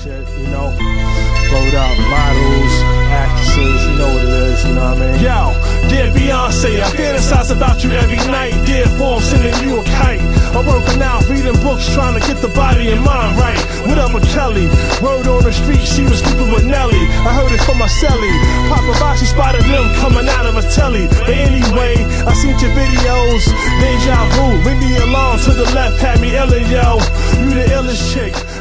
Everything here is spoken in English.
shit, you know. Blowed out models, actresses, you know what it is, you know what I mean? Yo, dear Beyonce, I fantasize about you every night. Dear form, sending you a kite. I'm working out, reading books, trying to get the body and mind right. What up with Kelly? Word on the street, she was sleeping with Nelly. I heard it from my celly. Paparazzi spotted them coming out of a telly. But anyway, I seen your videos. Deja vu, ring the alarm to the left, had me illin', yo. You the illest chick.